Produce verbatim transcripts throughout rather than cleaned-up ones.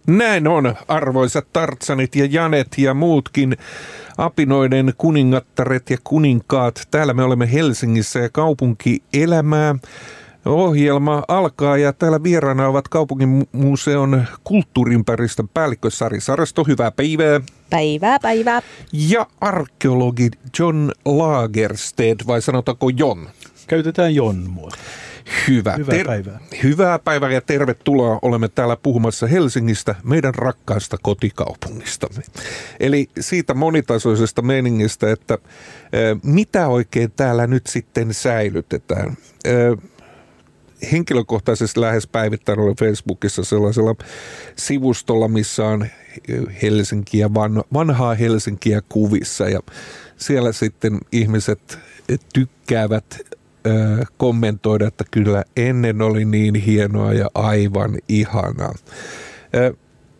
Näin on, arvoisat Tartsanit ja Janet ja muutkin apinoiden kuningattaret ja kuninkaat. Täällä me olemme Helsingissä ja kaupunkielämää. Ohjelma alkaa ja täällä vieraana ovat Kaupungin museon kulttuurimpäristön päällikkö Sari Sarasto. Hyvää päivää. Päivää, päivää. Ja arkeologi John Lagerstedt, vai sanotaanko Jon? Käytetään Jon-muotoa. Hyvä. Hyvää Ter- päivää. Hyvää päivää ja tervetuloa. Olemme täällä puhumassa Helsingistä, meidän rakkaasta kotikaupungistamme. Eli siitä monitasoisesta meningistä, että äh, mitä oikein täällä nyt sitten säilytetään. Äh, henkilökohtaisesti lähes päivittäin olen Facebookissa sellaisella sivustolla, missä on Helsinkiä, van, vanhaa Helsinkiä kuvissa. Ja siellä sitten ihmiset tykkäävät kommentoida, että kyllä ennen oli niin hienoa ja aivan ihanaa. Ö,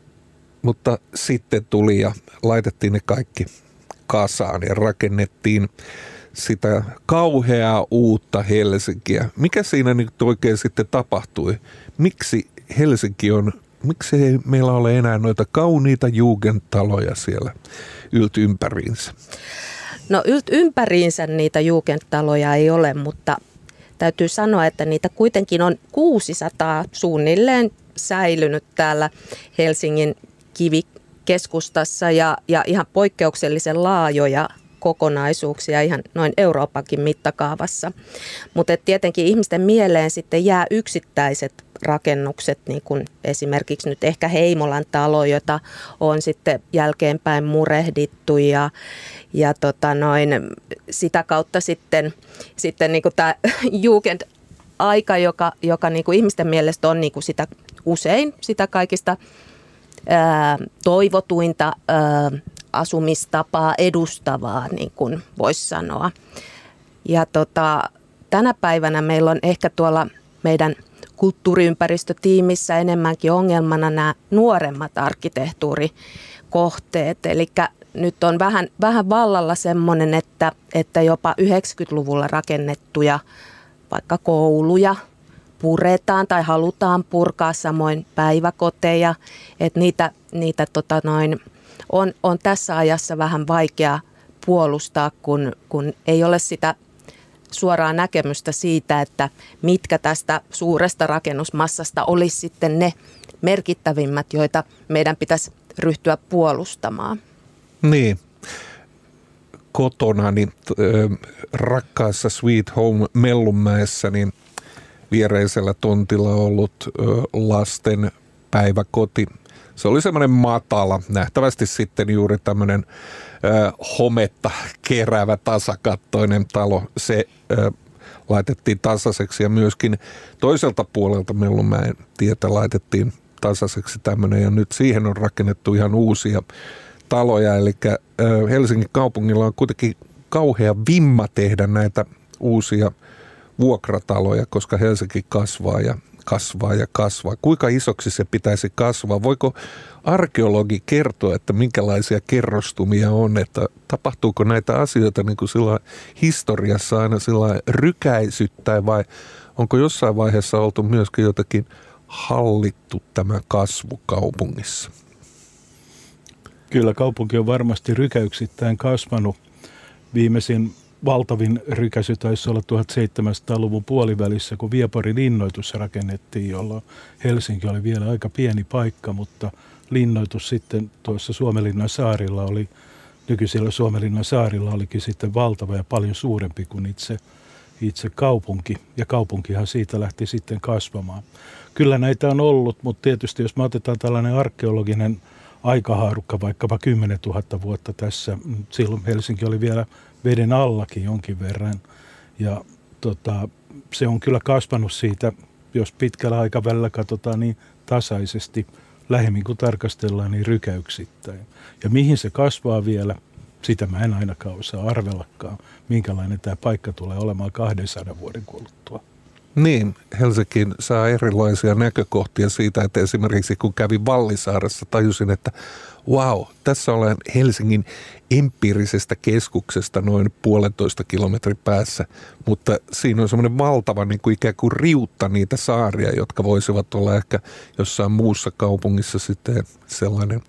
mutta sitten tuli ja laitettiin ne kaikki kasaan ja rakennettiin sitä kauheaa uutta Helsinkiä. Mikä siinä nyt oikein sitten tapahtui? Miksi Helsinki on, miksi ei meillä ole enää noita kauniita jugendtaloja siellä yltympäriinsä? No ympäriinsä niitä jugendtaloja ei ole, mutta täytyy sanoa, että niitä kuitenkin on kuusisataa suunnilleen säilynyt täällä Helsingin kivikeskustassa ja, ja ihan poikkeuksellisen laajoja kokonaisuuksia ihan noin Euroopankin mittakaavassa. Mutta tietenkin ihmisten mieleen sitten jää yksittäiset rakennukset, niin kuin esimerkiksi nyt ehkä Heimolan talo, jota on sitten jälkeenpäin murehdittu ja, ja tota noin, sitä kautta sitten, sitten niin kuin tämä Jugend-aika, joka, joka niin kuin ihmisten mielestä on niin kuin sitä usein sitä kaikista ää, toivotuinta ää, asumistapaa edustavaa, niin kuin voisi sanoa. Ja tota, tänä päivänä meillä on ehkä tuolla meidän kulttuuriympäristötiimissä enemmänkin ongelmana nämä nuoremmat arkkitehtuurikohteet. Eli nyt on vähän, vähän vallalla semmoinen, että, että jopa yhdeksänkymmentäluvulla rakennettuja vaikka kouluja puretaan tai halutaan purkaa, samoin päiväkoteja. Että niitä, niitä tota noin, on, on tässä ajassa vähän vaikea puolustaa, kun, kun ei ole sitä suoraa näkemystä siitä, että mitkä tästä suuresta rakennusmassasta olisi sitten ne merkittävimmät, joita meidän pitäisi ryhtyä puolustamaan. Niin. Kotona, niin äh, rakkaassa Sweet Home Mellunmäessä, niin viereisellä tontilla ollut äh, lasten päiväkoti. Se oli semmoinen matala, nähtävästi sitten juuri tämmöinen ö, hometta keräävä tasakattoinen talo. Se ö, laitettiin tasaiseksi ja myöskin toiselta puolelta Mellunmäen tietä laitettiin tasaiseksi tämmöinen. Ja nyt siihen on rakennettu ihan uusia taloja. Eli ö, Helsingin kaupungilla on kuitenkin kauhea vimma tehdä näitä uusia vuokrataloja, koska Helsinki kasvaa ja kasvaa ja kasvaa. Kuinka isoksi se pitäisi kasvaa? Voiko arkeologi kertoa, että minkälaisia kerrostumia on, että tapahtuuko näitä asioita niin kuin sillä historiassa aina sillä rykäisyttäin vai onko jossain vaiheessa oltu myöskin jotenkin hallittu tämä kasvu kaupungissa? Kyllä kaupunki on varmasti rykäyksittäin kasvanut. Viimeisin valtavin rykäsy taisi olla tuhatseitsemänsataaluvun puolivälissä, kun Vieporin linnoitus rakennettiin, jolloin Helsinki oli vielä aika pieni paikka, mutta linnoitus sitten tuossa Suomenlinnan saarilla oli, nykyisellä Suomenlinnan saarilla olikin sitten valtava ja paljon suurempi kuin itse, itse kaupunki, ja kaupunkihan siitä lähti sitten kasvamaan. Kyllä näitä on ollut, mutta tietysti jos me otetaan tällainen arkeologinen aikahaarukka vaikkapa kymmenen tuhatta vuotta tässä, silloin Helsinki oli vielä veden allakin jonkin verran. Ja tota, se on kyllä kasvanut siitä, jos pitkällä aikavälillä katsotaan niin tasaisesti, lähemmin kun tarkastellaan, niin rykäyksittäin. Ja mihin se kasvaa vielä, sitä mä en ainakaan osaa arvellakaan, minkälainen tämä paikka tulee olemaan kahdensadan vuoden kuluttua. Niin, Helsinkiin saa erilaisia näkökohtia siitä, että esimerkiksi kun kävin Vallisaaressa, tajusin, että wow, tässä olen Helsingin empiirisestä keskuksesta noin puolentoista kilometrin päässä, mutta siinä on semmoinen valtava niin kuin ikään kuin riutta niitä saaria, jotka voisivat olla ehkä jossain muussa kaupungissa sitten sellainen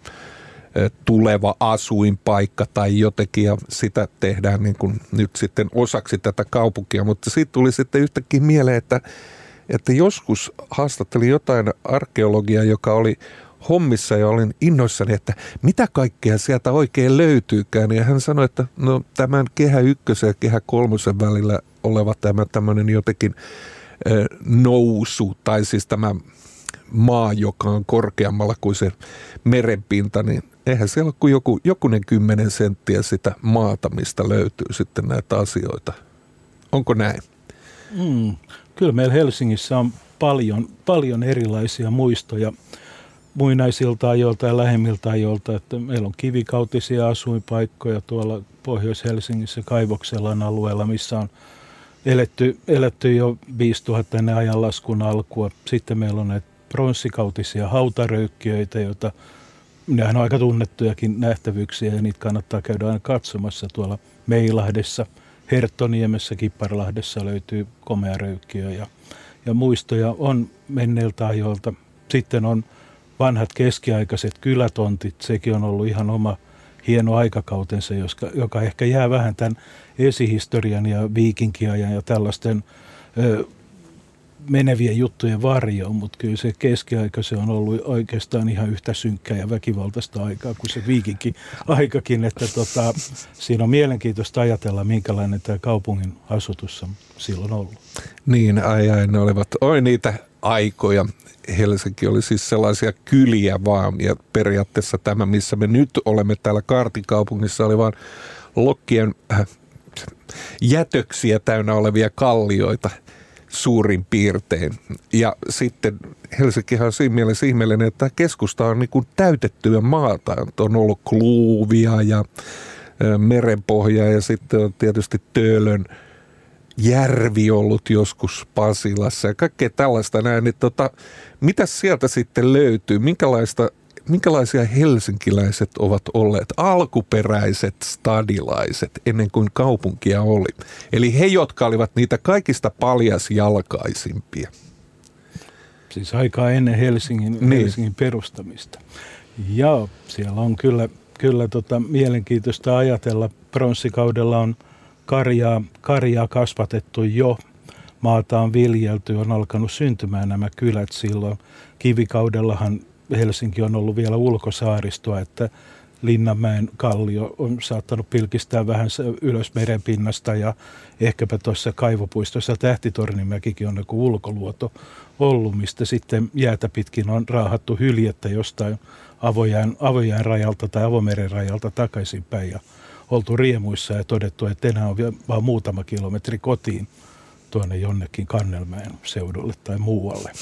tuleva asuinpaikka tai jotenkin, ja sitä tehdään niin kuin nyt sitten osaksi tätä kaupunkia, mutta siitä tuli sitten yhtäkkiä mieleen, että, että joskus haastattelin jotain arkeologiaa, joka oli hommissa ja olin innoissani, että mitä kaikkea sieltä oikein löytyykään, ja hän sanoi, että no tämän kehä ykkösen ja kehä kolmosen välillä oleva tämä tämmöinen jotenkin äh, nousu, tai siis tämä maa, joka on korkeammalla kuin se merenpinta, niin eihän siellä ole kuin joku, jokunen kymmenen senttiä sitä maata, mistä löytyy sitten näitä asioita. Onko näin? Mm, kyllä meillä Helsingissä on paljon, paljon erilaisia muistoja muinaisilta ajoilta ja lähemmiltä ajoilta. Että meillä on kivikautisia asuinpaikkoja tuolla Pohjois-Helsingissä Kaivoksellan alueella, missä on eletty, eletty jo viisituhatta ennen ajanlaskun alkua. Sitten meillä on näitä pronssikautisia hautaröykkiöitä, joita nehän on aika tunnettujakin nähtävyyksiä ja niitä kannattaa käydä aina katsomassa tuolla Meilahdessa. Herttoniemessä, Kipparlahdessa löytyy komea röykkiö ja, ja muistoja on menneiltä ajoilta. Sitten on vanhat keskiaikaiset kylätontit, sekin on ollut ihan oma hieno aikakautensa, joka, joka ehkä jää vähän tämän esihistorian ja viikinkiajan ja tällaisten ö, menevien juttujen varjoon, mutta kyllä se keskiaika se on ollut oikeastaan ihan yhtä synkkää ja väkivaltaista aikaa kuin se viikinkin aikakin, että tota, siinä on mielenkiintoista ajatella, minkälainen tämä kaupungin asutus on silloin ollut. Niin, ai ai, ne olivat, oi niitä aikoja. Helsinki oli siis sellaisia kyliä vaan, ja periaatteessa tämä, missä me nyt olemme täällä Kaartikaupungissa, oli vaan lokkien äh, jätöksiä täynnä olevia kallioita suurin piirtein. Ja sitten Helsinkihan on siinä mielessä ihmeellinen, että keskusta on niin kuin täytettyä maata. On ollut Kluuvia ja merenpohjaa ja sitten on tietysti Töölön järvi ollut joskus Pasilassa ja kaikkea tällaista näin. Niin tota, mitä sieltä sitten löytyy? Minkälaista, minkälaisia helsinkiläiset ovat olleet alkuperäiset stadilaiset ennen kuin kaupunkia oli? Eli he, jotka olivat niitä kaikista paljasjalkaisimpia. Siis aikaa ennen Helsingin, niin. Helsingin perustamista. Ja siellä on kyllä, kyllä tota, mielenkiintoista ajatella. Pronssikaudella on karjaa, karjaa kasvatettu jo. Maata on viljelty, on alkanut syntymään nämä kylät silloin. Kivikaudellahan Helsinki on ollut vielä ulkosaaristoa, että Linnanmäen kallio on saattanut pilkistää vähän ylös merenpinnasta ja ehkäpä tuossa kaivopuistossa Tähtitornimäkikin on joku ulkoluoto ollut, mistä sitten jäätä pitkin on raahattu hyljettä jostain avojään, avojään rajalta tai avomeren rajalta takaisinpäin ja oltu riemuissa ja todettu, että enää on vain muutama kilometri kotiin tuonne jonnekin Kannelmäen seudulle tai muualle.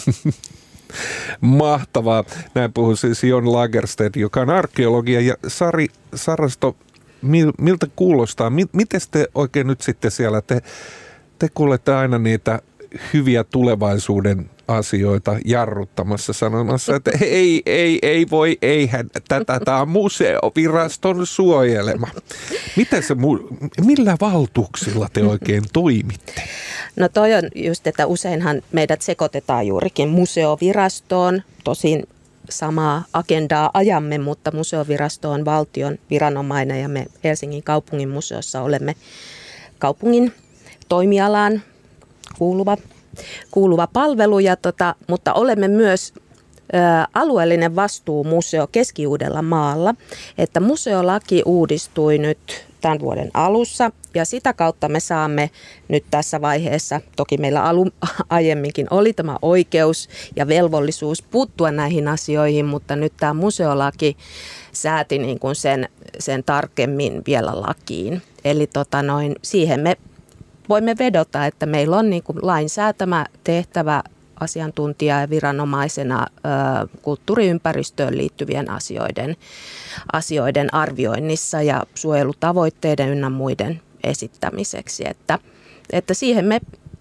Mahtavaa. Näin puhuu siis Jon Lagerstedt, joka on arkeologia. Ja Sari Sarasto, miltä kuulostaa? Miten te oikein nyt sitten siellä, te, te kuulette aina niitä hyviä tulevaisuuden asioita jarruttamassa, sanomassa, että ei, ei, ei voi, eihän, tätä, tämä on museoviraston suojelema. Miten se, millä valtuuksilla te oikein toimitte? No toi on just, että useinhan meidät sekoitetaan juurikin museovirastoon, tosin samaa agendaa ajamme, mutta museovirasto on valtion viranomainen ja me Helsingin kaupungin museossa olemme kaupungin toimialaan kuuluva, kuuluva palvelu, ja tota, mutta olemme myös ä, alueellinen vastuumuseo Keski-Uudellamaalla, että museolaki uudistui nyt tämän vuoden alussa ja sitä kautta me saamme nyt tässä vaiheessa, toki meillä alun aiemminkin oli tämä oikeus ja velvollisuus puuttua näihin asioihin, mutta nyt tämä museolaki sääti niin kuin sen, sen tarkemmin vielä lakiin. Eli tota noin, siihen me voimme vedota, että meillä on niin kuin lainsäätämä tehtävä asiantuntija ja viranomaisena ö, kulttuuriympäristöön liittyvien asioiden, asioiden arvioinnissa ja suojelutavoitteiden ynnä muiden esittämiseksi. Että, että siihen, me,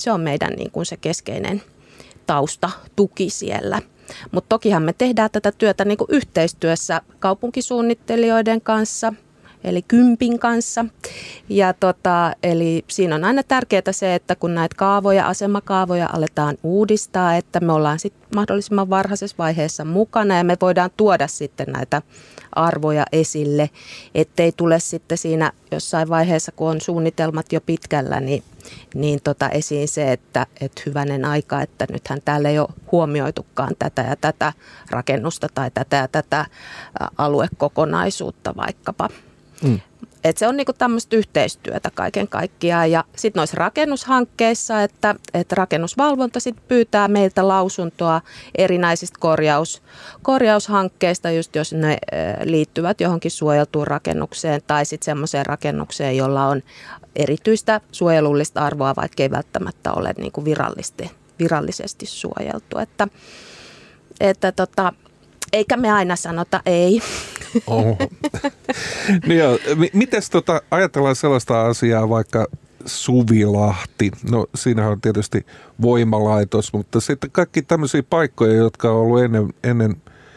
se on meidän niin kuin se keskeinen taustatuki siellä. Mutta tokihan me tehdään tätä työtä niin kuin yhteistyössä kaupunkisuunnittelijoiden kanssa, eli Kympin kanssa. Ja tota, eli siinä on aina tärkeää se, että kun näitä kaavoja, asemakaavoja aletaan uudistaa, että me ollaan sitten mahdollisimman varhaisessa vaiheessa mukana ja me voidaan tuoda sitten näitä arvoja esille, ettei tule sitten siinä jossain vaiheessa, kun on suunnitelmat jo pitkällä, niin, niin tota esiin se, että et hyvänen aika, että nythän täällä ei ole huomioitukaan tätä ja tätä rakennusta tai tätä ja tätä aluekokonaisuutta vaikkapa. Mm. Et se on niinku tämmöistä yhteistyötä kaiken kaikkiaan ja sitten noissa rakennushankkeissa, että, että rakennusvalvonta sit pyytää meiltä lausuntoa erinäisistä korjaus, korjaushankkeista, just jos ne liittyvät johonkin suojeltuun rakennukseen tai sitten semmoiseen rakennukseen, jolla on erityistä suojelullista arvoa, vaikka ei välttämättä ole niinku virallisesti, virallisesti suojeltu. Että, että tota, eikä me aina sanota ei. Oho. Niin joo, mites tota, ajatellaan sellaista asiaa vaikka Suvilahti, no siinähän on tietysti voimalaitos, mutta sitten kaikki tämmöisiä paikkoja, jotka on ollut ennen, ennen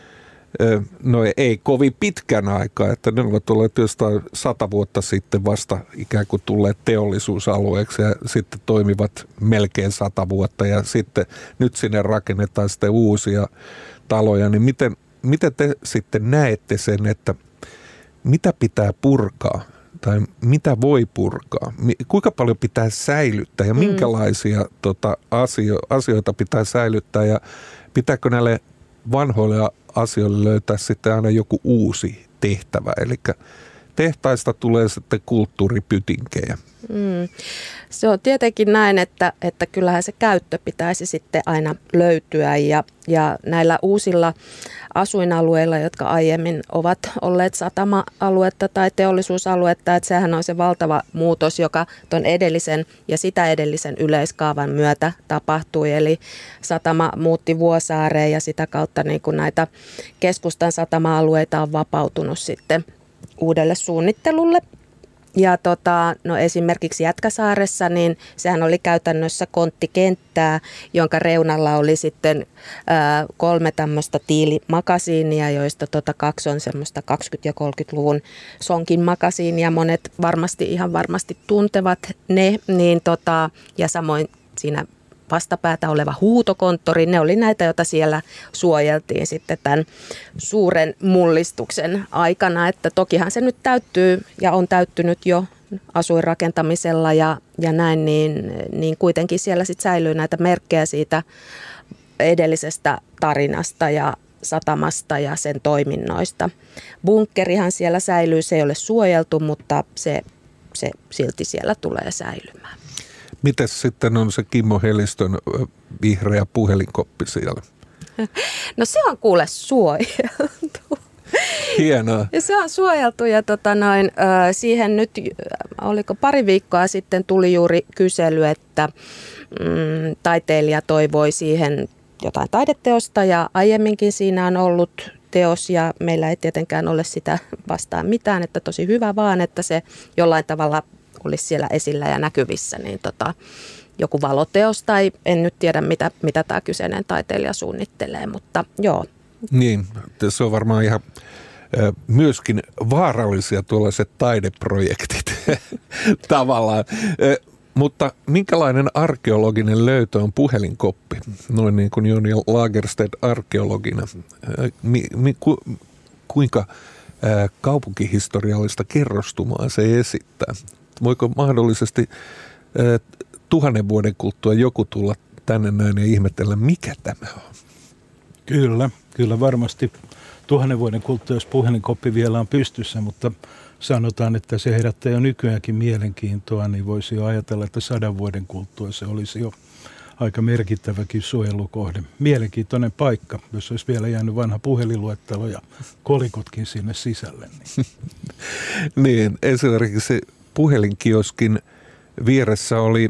no ei kovin pitkän aikaa, että ne ovat olleet jostain sata vuotta sitten vasta ikään kuin tulleet teollisuusalueeksi ja sitten toimivat melkein sata vuotta ja sitten nyt sinne rakennetaan sitten uusia taloja, niin miten Miten te sitten näette sen, että mitä pitää purkaa tai mitä voi purkaa? Kuinka paljon pitää säilyttää ja minkälaisia mm. tota, asio, asioita pitää säilyttää ja pitääkö näille vanhoille asioille löytää sitten aina joku uusi tehtävä? Eli tehtaista tulee sitten kulttuuripytinkejä. Mm. Se on tietenkin näin, että, että kyllähän se käyttö pitäisi sitten aina löytyä ja, ja näillä uusilla asuinalueilla, jotka aiemmin ovat olleet satama-aluetta tai teollisuusaluetta, että sehän on se valtava muutos, joka tuon edellisen ja sitä edellisen yleiskaavan myötä tapahtui. Eli satama muutti Vuosaareen ja sitä kautta niin kuin näitä keskustan satama-alueita on vapautunut sitten uudelle suunnittelulle. Ja tota, no esimerkiksi Jätkäsaaressa, niin sehän oli käytännössä konttikenttää, jonka reunalla oli sitten ää, kolme tämmöistä tiilimakasiinia, joista tota kaksi on semmoista kaksikymmentä- ja kolmekymmentäluvun sonkin makasiinia. Monet varmasti ihan varmasti tuntevat ne, niin tota, ja samoin siinä vastapäätä oleva huutokonttori, ne oli näitä, joita siellä suojeltiin sitten tämän suuren mullistuksen aikana, että tokihan se nyt täyttyy ja on täyttynyt jo asuinrakentamisella ja, ja näin, niin, niin kuitenkin siellä sitten säilyy näitä merkkejä siitä edellisestä tarinasta ja satamasta ja sen toiminnoista. Bunkkerihan siellä säilyy, se ei ole suojeltu, mutta se, se silti siellä tulee säilymään. Mites sitten on se Kimmo Helistön vihreä puhelinkoppi siellä? No se on kuule suojeltu. Hienoa. Ja se on suojeltu ja tota noin, siihen nyt, oliko pari viikkoa sitten tuli juuri kysely, että mm, taiteilija toivoi siihen jotain taideteosta ja aiemminkin siinä on ollut teos ja meillä ei tietenkään ole sitä vastaan mitään, että tosi hyvä vaan, että se jollain tavalla olisi siellä esillä ja näkyvissä, niin tota, joku valoteos tai en nyt tiedä, mitä, mitä tämä kyseinen taiteilija suunnittelee, mutta joo. Niin, se on varmaan ihan äh, myöskin vaarallisia tuollaiset taideprojektit tavallaan. Äh, mutta minkälainen arkeologinen löytö on puhelinkoppi? Noin niin kuin Joni Lagerstedt arkeologina. Äh, mi, mi, ku, kuinka äh, kaupunkihistoriallista kerrostumaa se esittää? Voiko mahdollisesti äh, tuhannen vuoden kuluttua joku tulla tänne näin ja ihmetellä, mikä tämä on? Kyllä, kyllä varmasti tuhannen vuoden kuluttua, jos puhelinkoppi vielä on pystyssä, mutta sanotaan, että se herättää jo nykyäänkin mielenkiintoa, niin voisi jo ajatella, että sadan vuoden kuluttua se olisi jo aika merkittäväkin suojelukohde. Mielenkiintoinen paikka, jos olisi vielä jäänyt vanha puhelinluettelo ja kolikotkin sinne sisälle. Niin, niin esimerkiksi puhelinkioskin vieressä oli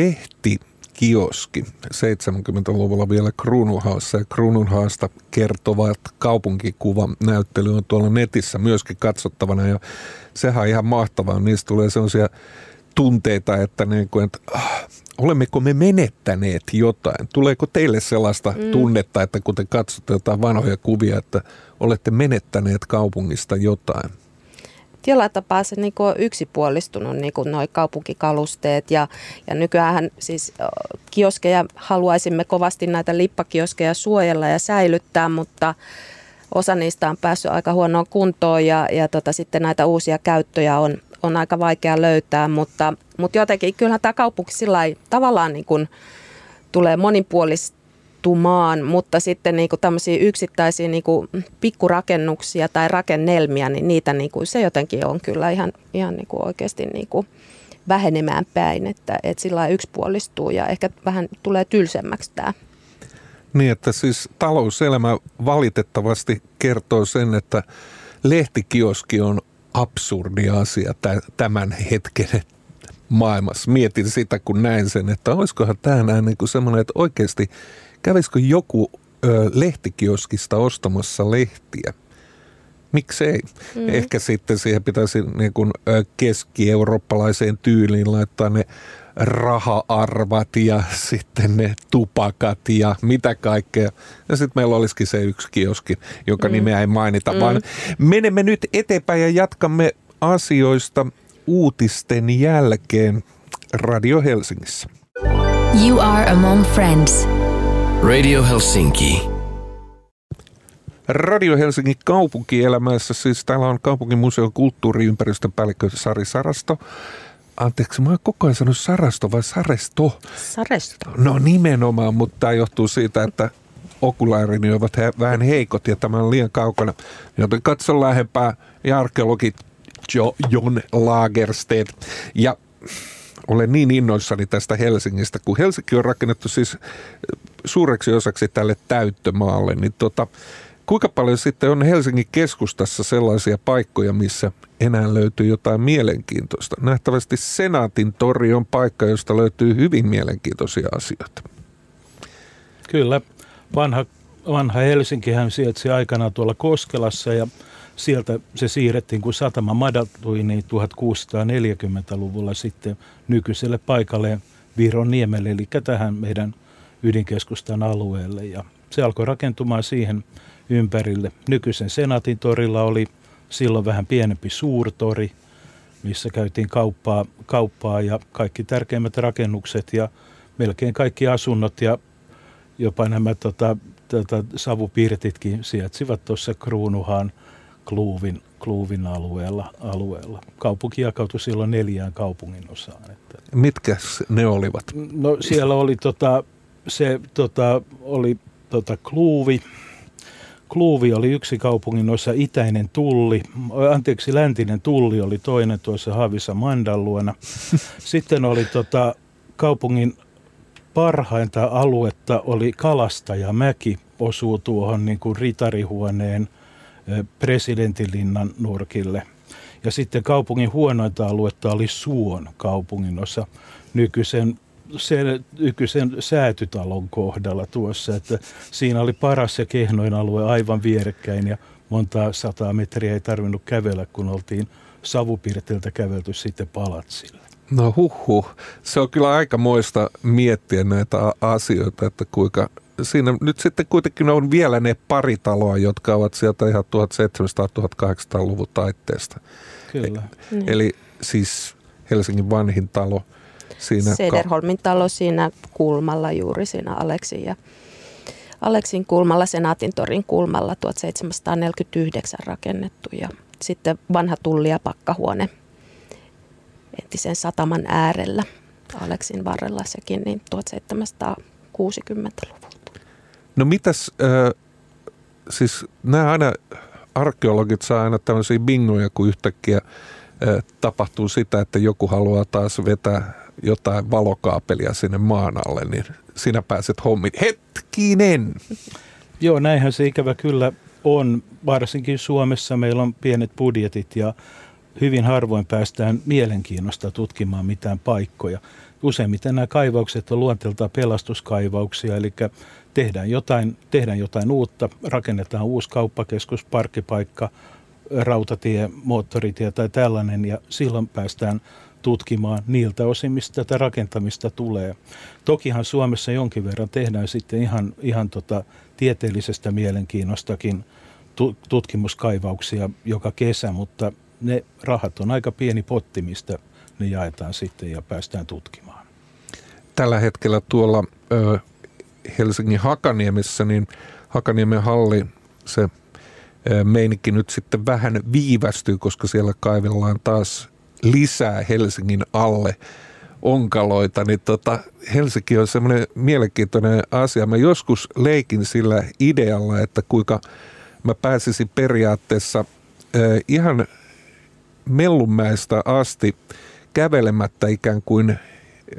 lehtikioski seitsemänkymmentäluvulla vielä Kruununhaassa ja Kruununhaasta kertovat kaupunkikuvan näyttely on tuolla netissä myöskin katsottavana ja sehän on ihan mahtavaa. Niistä tulee sellaisia tunteita, että, niin kuin, että ah, olemmeko me menettäneet jotain? Tuleeko teille sellaista mm. tunnetta, että kun te katsotte jotain vanhoja kuvia, että olette menettäneet kaupungista jotain? Jollain tapaa se niin on yksipuolistunut niin nuo kaupunkikalusteet ja, ja nykyään siis kioskeja haluaisimme kovasti näitä lippakioskeja suojella ja säilyttää, mutta osa niistä on päässyt aika huonoon kuntoon ja, ja tota, sitten näitä uusia käyttöjä on, on aika vaikea löytää, mutta, mutta jotenkin kyllähän tämä kaupunki sillä lailla tavallaan niin kuin tulee monipuolistumaan, mutta sitten niin kuin tämmöisiä yksittäisiä niin kuin pikkurakennuksia tai rakennelmia, niin niitä niin kuin, se jotenkin on kyllä ihan, ihan niin kuin oikeasti niin kuin vähenemään päin, että, että sillä lailla yksipuolistuu ja ehkä vähän tulee tylsemmäksi tämä. Niin, että siis talouselämä valitettavasti kertoo sen, että lehtikioski on absurdi asia tämän hetken maailmassa. Mietin sitä, kun näin sen, että olisikohan tämä näin niin kuin semmoinen, että oikeasti kävisikö joku ö, lehtikioskista ostamassa lehtiä? Miksei? Mm. Ehkä sitten siihen pitäisi niin kuin ö, keski-eurooppalaiseen tyyliin laittaa ne raha-arvat ja sitten ne tupakat ja mitä kaikkea. Ja sitten meillä olisikin se yksi kioski, joka mm. nimeä ei mainita, mm. vaan menemme nyt eteenpäin ja jatkamme asioista uutisten jälkeen Radio Helsingissä. You are among friends. Radio Helsinki. Radio Helsingin kaupunkielämässä, siis täällä on Kaupunkimuseon kulttuuriympäristön päällikkö Sari Sarasto. Anteeksi, mä oon koko ajan sanonut Sarasto vai Saresto? Saresto. No nimenomaan, mutta tämä johtuu siitä, että okulaarini ovat he, vähän heikot ja tämä on liian kaukana. Joten katso lähempää ja arkeologi jo, Jon Lagerstedt. Ja olen niin innoissani tästä Helsingistä, kun Helsinki on rakennettu siis suureksi osaksi tälle täyttömaalle, niin tota, kuinka paljon sitten on Helsingin keskustassa sellaisia paikkoja, missä enää löytyy jotain mielenkiintoista? Nähtävästi Senaatin tori on paikka, josta löytyy hyvin mielenkiintoisia asioita. Kyllä. Vanha, vanha Helsinkihän sijaitsi aikanaan tuolla Koskelassa ja sieltä se siirrettiin, kun satama madaltui, niin tuhatkuusisataaneljäkymmentäluvulla sitten nykyiselle paikalle Vironniemelle, eli tähän meidän ydinkeskustan alueelle. Ja se alkoi rakentumaan siihen ympärille. Nykyisen Senaatin torilla oli silloin vähän pienempi suurtori, missä käytiin kauppaa, kauppaa ja kaikki tärkeimmät rakennukset ja melkein kaikki asunnot ja jopa nämä tota, tota, savupirtitkin sijaitsivat tuossa Kruunuhan Kluuvin, Kluuvin alueella, alueella. Kaupunki jakautui silloin neljään kaupungin osaan. Että. Mitkä ne olivat? No siellä oli, tota, se, tota, oli tota, Kluuvi. Kluuvi oli yksi kaupungin osa, itäinen tulli, anteeksi läntinen tulli oli toinen tuossa Haavissa Mandan luona. Sitten oli tota, kaupungin parhainta aluetta oli Kalastajamäki, osuu tuohon niin kuin ritarihuoneen presidentinlinnan nurkille. Ja sitten kaupungin huonointa aluetta oli Suon kaupungin osa nykyisen, sen, nykyisen säätytalon kohdalla tuossa. Että siinä oli paras ja kehnoin alue aivan vierekkäin ja montaa sataa metriä ei tarvinnut kävellä, kun oltiin Savupirtiltä kävelty sitten palatsille. No huhhuh. Se on kyllä aikamoista miettiä näitä asioita, että kuinka siinä nyt sitten kuitenkin on vielä ne pari taloa, jotka ovat sieltä ihan tuhatseitsemänsataa-tuhatkahdeksansataaluvun taitteesta. Kyllä. E- eli siis Helsingin vanhin talo. Siinä Sederholmin talo siinä kulmalla, juuri siinä Aleksin ja Aleksin kulmalla, Senaatin torin kulmalla tuhatseitsemänsataaneljäkymmentäyhdeksän rakennettu ja sitten vanha tulli- ja pakkahuone entisen sataman äärellä Aleksin varrella sekin niin tuhatseitsemänsataakuusikymmentäluvulta. No mitäs, äh, siis nämä aina, arkeologit saa aina tämmöisiä bingoja, kun yhtäkkiä äh, tapahtuu sitä, että joku haluaa taas vetää jotain valokaapelia sinne maan alle, niin sinä pääset hommiin. Hetkinen! Joo, näinhän se ikävä kyllä on. Varsinkin Suomessa meillä on pienet budjetit ja hyvin harvoin päästään mielenkiinnosta tutkimaan mitään paikkoja. Useimmiten nämä kaivaukset on luonteeltaan pelastuskaivauksia, eli tehdään jotain, tehdään jotain uutta, rakennetaan uusi kauppakeskus, parkkipaikka, rautatie, moottoritie tai tällainen, ja silloin päästään tutkimaan niiltä osin, mistä tätä rakentamista tulee. Tokihan Suomessa jonkin verran tehdään sitten ihan, ihan tota tieteellisestä mielenkiinnostakin tutkimuskaivauksia joka kesä, mutta ne rahat on aika pieni potti, mistä ne jaetaan sitten ja päästään tutkimaan. Tällä hetkellä tuolla ö, Helsingin Hakaniemessä, niin Hakaniemen halli, se ö, meininki nyt sitten vähän viivästyy, koska siellä kaivellaan taas lisää Helsingin alle onkaloita, niin tota, Helsinki on semmoinen mielenkiintoinen asia. Mä joskus leikin sillä idealla, että kuinka mä pääsisin periaatteessa äh, ihan Mellunmäestä asti kävelemättä ikään kuin äh,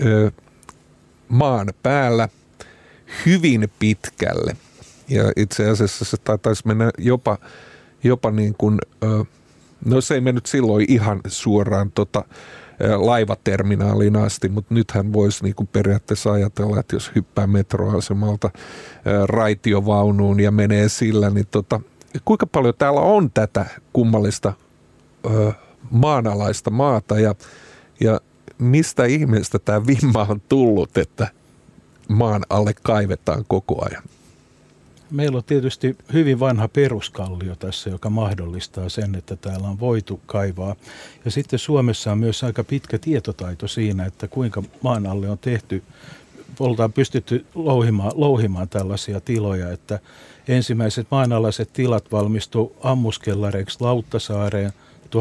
maan päällä hyvin pitkälle. Ja itse asiassa se taitaisi mennä jopa, jopa niin kuin, äh, no se ei mennyt silloin ihan suoraan tota, laivaterminaaliin asti, mutta nythän voisi niin kuin periaatteessa ajatella, että jos hyppää metroasemalta raitiovaunuun ja menee sillä, niin tota, kuinka paljon täällä on tätä kummallista ö, maanalaista maata ja, ja mistä ihmeestä tämä vimma on tullut, että maan alle kaivetaan koko ajan? Meillä on tietysti hyvin vanha peruskallio tässä, joka mahdollistaa sen, että täällä on voitu kaivaa. Ja sitten Suomessa on myös aika pitkä tietotaito siinä, että kuinka maan alle on tehty, oltaan pystytty louhimaan, louhimaan tällaisia tiloja, että ensimmäiset maanalaiset tilat valmistu ammuskellareiksi Lauttasaareen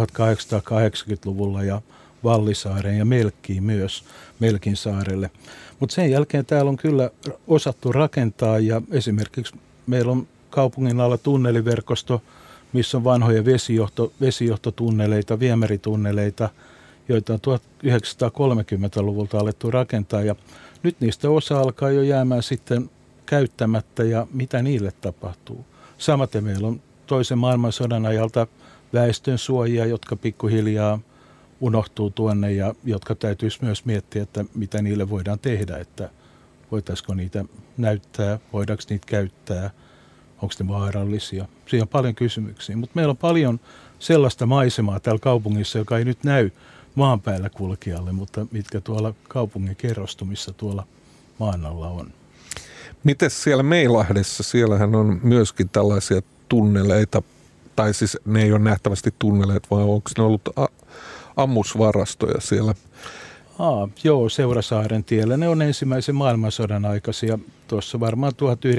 tuhatkahdeksansataakahdeksankymmentäluvulla ja Vallisaareen ja Melkkiin myös, Melkin saarelle. Mutta sen jälkeen täällä on kyllä osattu rakentaa ja esimerkiksi meillä on kaupungin alla tunneliverkosto, missä on vanhoja vesijohto, vesijohtotunneleita, viemäritunneleita, joita on tuhatyhdeksänsataakolmekymmentäluvulta alettu rakentaa. Ja nyt niistä osa alkaa jo jäämään sitten käyttämättä ja mitä niille tapahtuu. Samaten meillä on toisen maailmansodan ajalta väestönsuojia, jotka pikkuhiljaa unohtuu tuonne ja jotka täytyisi myös miettiä, että mitä niille voidaan tehdä, että voitaisiko niitä näyttää, voidaanko niitä käyttää, onko ne vaarallisia. Siinä on paljon kysymyksiä, mutta meillä on paljon sellaista maisemaa täällä kaupungissa, joka ei nyt näy maan päällä kulkijalle, mutta mitkä tuolla kaupungin kerrostumissa tuolla maan alla on. Mites siellä Meilahdessa? Siellähän on myöskin tällaisia tunneleita, tai siis ne ei ole nähtävästi tunneleita, vaan onko ne ollut a- ammusvarastoja siellä? Aa, joo, Seurasaaren tiellä. Ne on ensimmäisen maailmansodan aikaisia. Tuossa varmaan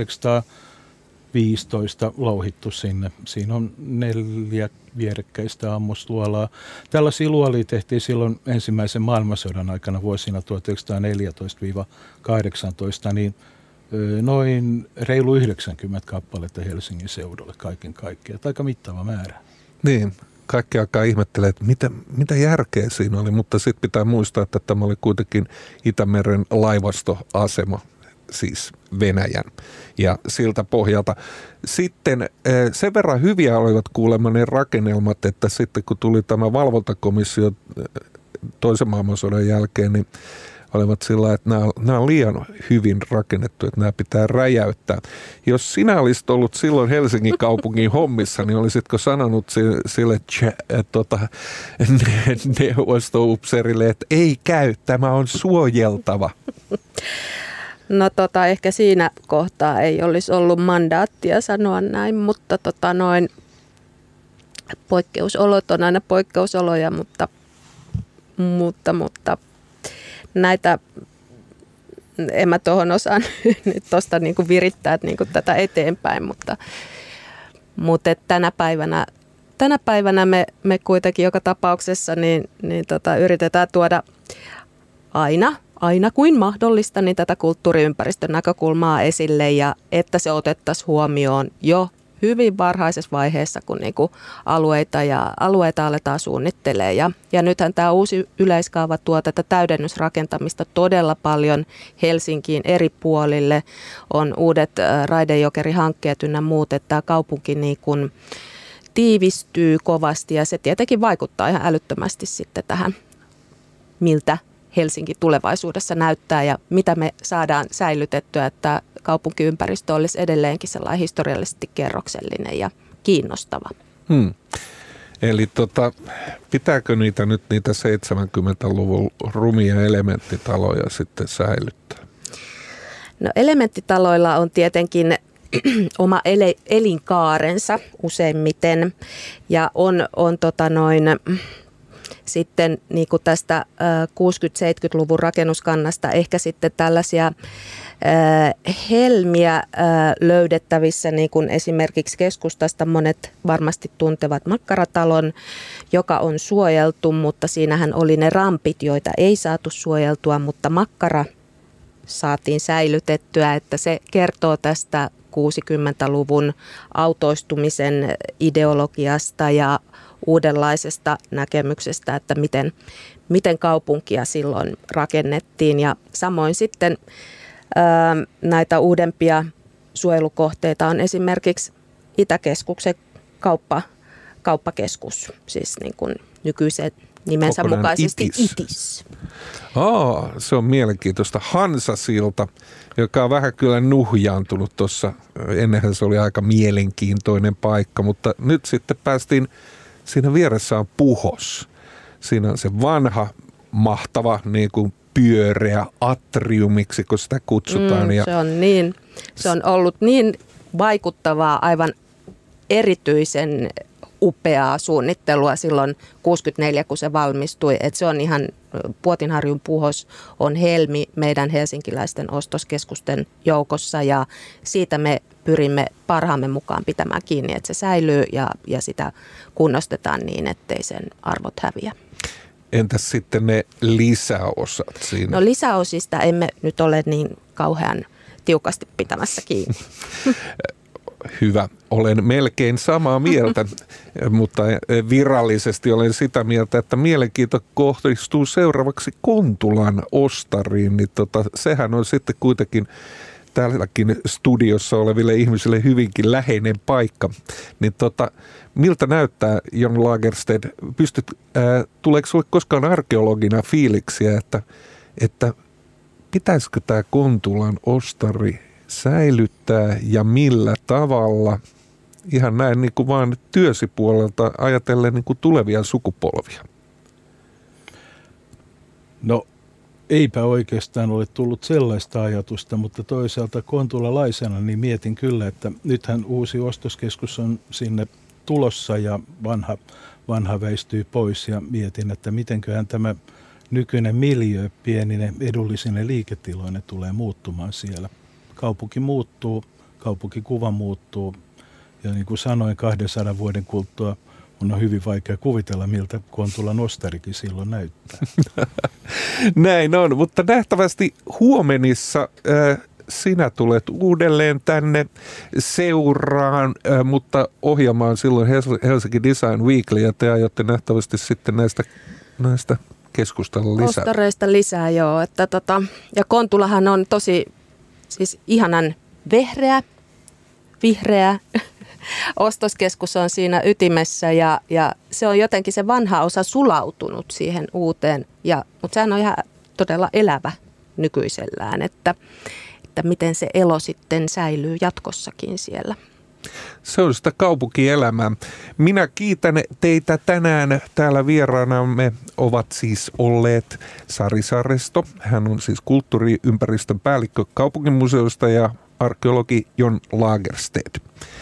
tuhatyhdeksänsataaviisitoista louhittu sinne. Siinä on neljä vierekkäistä ammusluolaa. Tällaisia luolia tehtiin silloin ensimmäisen maailmansodan aikana vuosina tuhatyhdeksänsataaneljätoista kahdeksantoista, niin noin reilu yhdeksänkymmentä kappaletta Helsingin seudulle kaiken kaikkiaan. Aika mittava määrä. Niin. Kaikki aikaa ihmettelee, että mitä, mitä järkeä siinä oli, mutta sitten pitää muistaa, että tämä oli kuitenkin Itämeren laivastoasema, siis Venäjän, ja siltä pohjalta. Sitten sen verran hyviä olivat kuulemma ne rakennelmat, että sitten kun tuli tämä valvontakomissio toisen maailmansodan jälkeen, niin olivat sillä, että nämä, nämä on liian hyvin rakennettu, että nämä pitää räjäyttää. Jos sinä olisit ollut silloin Helsingin kaupungin hommissa, niin olisitko sanonut sille tota, neuvosto-upseerille, että ei käy, tämä on suojeltava? No tota, ehkä siinä kohtaa ei olisi ollut mandaattia sanoa näin, mutta tota noin, poikkeusolot on aina poikkeusoloja, mutta, mutta, mutta näitä, en mä tuohon osaa nyt tuosta niinku virittää niinku tätä eteenpäin, mutta, mutta tänä päivänä, tänä päivänä me, me kuitenkin joka tapauksessa niin, niin tota, yritetään tuoda aina, aina kuin mahdollista niin tätä kulttuuriympäristön näkökulmaa esille ja että se otettaisiin huomioon jo hyvin varhaisessa vaiheessa, kun niinku alueita, ja, alueita aletaan suunnittelemaan. Ja, ja nythän tämä uusi yleiskaava tuo tätä täydennysrakentamista todella paljon Helsinkiin eri puolille. On uudet raidejokerihankkeet ynnä muut, että tämä kaupunki niinku tiivistyy kovasti ja se tietenkin vaikuttaa ihan älyttömästi sitten tähän, miltä Helsinki tulevaisuudessa näyttää ja mitä me saadaan säilytettyä, että kaupunkiympäristö olisi edelleenkin sellainen historiallisesti kerroksellinen ja kiinnostava. Hmm. Eli tota, pitääkö niitä nyt niitä seitsemänkymmentäluvun rumia elementtitaloja sitten säilyttää? No elementtitaloilla on tietenkin oma ele, elinkaarensa useimmiten ja on, on tota noin, sitten niin kuin tästä kuusikymmentä-seitsemänkymmentäluvun rakennuskannasta ehkä sitten tällaisia helmiä löydettävissä, niin kuin esimerkiksi keskustasta monet varmasti tuntevat Makkaratalon, joka on suojeltu, mutta siinähän oli ne rampit, joita ei saatu suojeltua, mutta Makkara saatiin säilytettyä, että se kertoo tästä kuusikymmentäluvun autoistumisen ideologiasta ja uudenlaisesta näkemyksestä, että miten, miten kaupunkia silloin rakennettiin. Ja samoin sitten ää, näitä uudempia suojelukohteita on esimerkiksi Itäkeskuksen kauppa, kauppakeskus, siis niin kuin nykyisen nimensä Kokonaan mukaisesti itis. itis. Aa, se on mielenkiintoista. Hansasilta, joka on vähän kyllä nuhjaantunut tuossa. Ennenhän se oli aika mielenkiintoinen paikka, mutta nyt sitten päästiin, siinä vieressä on Puhos. Siinä on se vanha, mahtava niin kuin pyöreä atriumiksi, kun sitä kutsutaan. Mm, ja se on niin, se on ollut niin vaikuttavaa, aivan erityisen upeaa suunnittelua silloin kuusikymmentäneljä, kun se valmistui. Että se on ihan, Puotinharjun Puhos on helmi meidän helsinkiläisten ostoskeskusten joukossa ja siitä me pyrimme parhaamme mukaan pitämään kiinni, että se säilyy ja, ja sitä kunnostetaan niin, ettei sen arvot häviä. Entäs sitten ne lisäosat siinä? No lisäosista emme nyt ole niin kauhean tiukasti pitämässä kiinni. Hyvä. Olen melkein samaa mieltä, mutta virallisesti olen sitä mieltä, että mielenkiinto kohdistuu seuraavaksi Kontulan ostariin. Niin tota, sehän on sitten kuitenkin täälläkin studiossa oleville ihmisille hyvinkin läheinen paikka. Niin tota, miltä näyttää, Jon Lagerstedt, pystyt, ää, tuleeko sinulle koskaan arkeologina fiiliksiä, että, että pitäisikö tämä Kontulan ostari säilyttää ja millä tavalla, ihan näin niin kuin vaan työsi puolelta ajatellen niin kuin tulevia sukupolvia? No eipä oikeastaan ole tullut sellaista ajatusta, mutta toisaalta kontulalaisena niin mietin kyllä, että nythän uusi ostoskeskus on sinne tulossa ja vanha, vanha väistyy pois ja mietin, että mitenköhän tämä nykyinen miljöö pienine edullisine liiketiloine tulee muuttumaan siellä. Kaupunki muuttuu, kaupunkikuva muuttuu ja niin kuin sanoin, kahdensadan vuoden kuluttua on hyvin vaikea kuvitella, miltä Kontulan ostarikin silloin näyttää. Näin on, mutta nähtävästi huomenissa äh, sinä tulet uudelleen tänne seuraan, äh, mutta ohjelmaan silloin Helsinki Design Weekly ja te aiotte nähtävästi sitten näistä, näistä keskustella lisää. Ostareista lisää, joo. Että tota, ja Kontulahan on tosi siis ihanan vehreä, vihreä ostoskeskus on siinä ytimessä ja, ja se on jotenkin se vanha osa sulautunut siihen uuteen, ja, mutta sehän on ihan todella elävä nykyisellään, että, että miten se elo sitten säilyy jatkossakin siellä. Se on sitä kaupunkielämää. Minä kiitän teitä tänään. Täällä vieraanamme ovat siis olleet Sari Saaristo. Hän on siis kulttuuriympäristön päällikkö kaupunginmuseosta ja arkeologi Jon Lagerstedt.